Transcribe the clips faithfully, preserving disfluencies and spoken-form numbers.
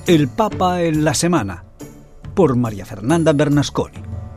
El Papa en la Semana, por María Fernanda Bernasconi.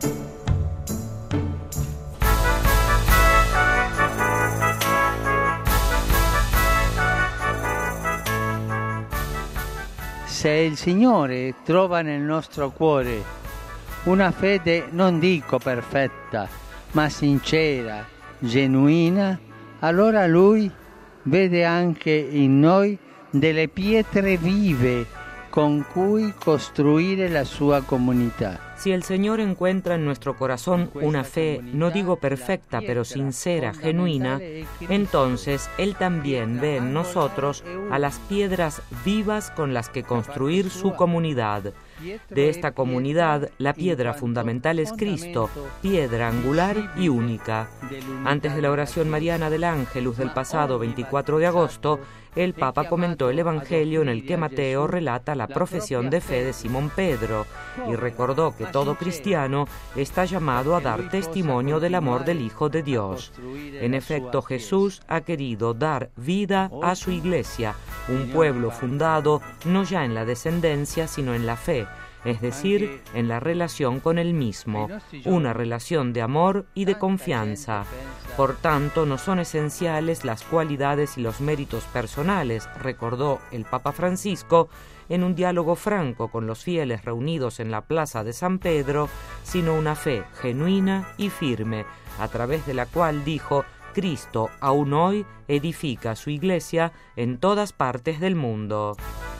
Se il Signore trova nel nostro cuore una fede non dico perfetta, ma sincera, genuina, allora Lui vede anche in noi delle pietre vive con cui costruire la sua comunità. Si el Señor encuentra en nuestro corazón una fe, no digo perfecta, pero sincera, genuina, entonces Él también ve en nosotros a las piedras vivas con las que construir su comunidad. De esta comunidad, la piedra fundamental es Cristo, piedra angular y única. Antes de la oración mariana del Ángelus del pasado veinticuatro de agosto, el Papa comentó el Evangelio en el que Mateo relata la profesión de fe de Simón Pedro y recordó que todo cristiano está llamado a dar testimonio del amor del Hijo de Dios. En efecto, Jesús ha querido dar vida a su iglesia, un pueblo fundado no ya en la descendencia, sino en la fe, es decir, en la relación con Él mismo, una relación de amor y de confianza. Por tanto, no son esenciales las cualidades y los méritos personales, recordó el Papa Francisco en un diálogo franco con los fieles reunidos en la plaza de San Pedro, sino una fe genuina y firme, a través de la cual, dijo, Cristo aún hoy edifica su iglesia en todas partes del mundo.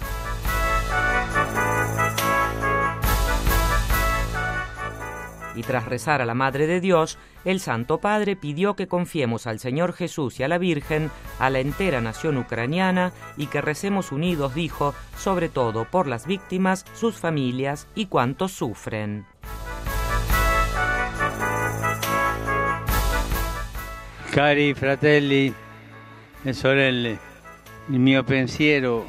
Y tras rezar a la Madre de Dios, el Santo Padre pidió que confiemos al Señor Jesús y a la Virgen, a la entera nación ucraniana, y que recemos unidos, dijo, sobre todo por las víctimas, sus familias y cuantos sufren. Cari fratelli e sorelle, il mio pensiero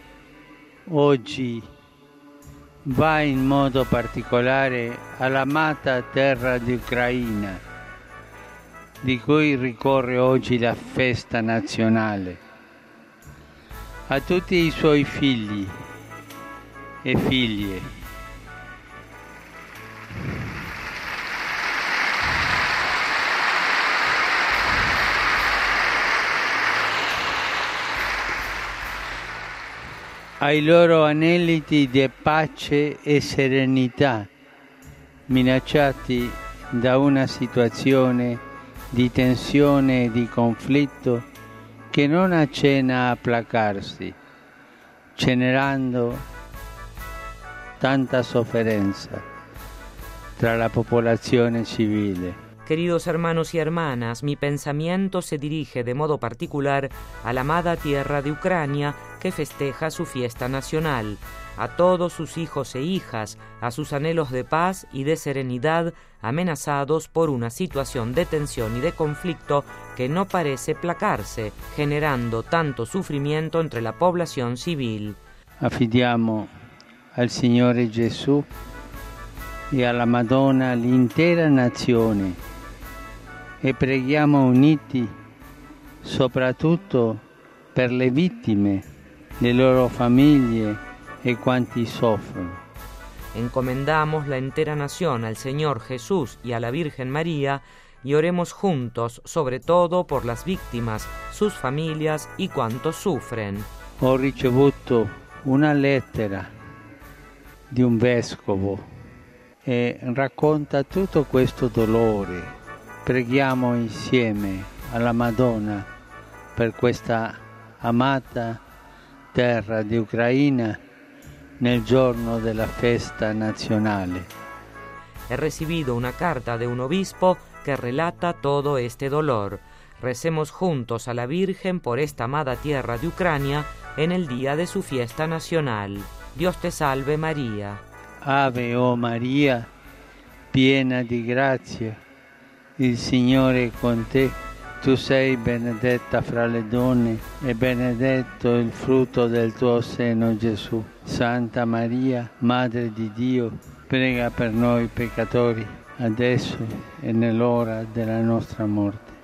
oggi va in modo particolare all'amata terra di Ucraina, di cui ricorre oggi la festa nazionale, a tutti i suoi figli e figlie, ai loro aneliti di pace e serenità, minacciati da una situazione di tensione e di conflitto che non accenna a placarsi, generando tanta sofferenza tra la popolazione civile. Queridos hermanos y hermanas, mi pensamiento se dirige de modo particular a la amada tierra de Ucrania que festeja su fiesta nacional, a todos sus hijos e hijas, a sus anhelos de paz y de serenidad amenazados por una situación de tensión y de conflicto que no parece placarse, generando tanto sufrimiento entre la población civil. Affidiamo al Signore Gesù e alla Madonna l'intera nazione e preghiamo uniti soprattutto per le vittime, le loro famiglie e quanti soffrono. Encomendamos la entera nación al Señor Jesús y a la Virgen María y oremos juntos, sobre todo por las víctimas, sus familias y cuantos sufren. Ho ricevuto una lettera di un vescovo e racconta tutto questo dolore. Preghiamo insieme alla Madonna per questa amata terra di Ucraina nel giorno della festa nazionale. He recibido una carta de un obispo que relata todo este dolor. Recemos juntos a la Virgen por esta amada tierra de Ucrania en el día de su fiesta nacional. Dios te salve María. Ave o Maria, piena di grazia, il Signore è con te. Tu sei benedetta fra le donne e benedetto il frutto del tuo seno, Gesù. Santa Maria, Madre di Dio, prega per noi peccatori, adesso e nell'ora della nostra morte.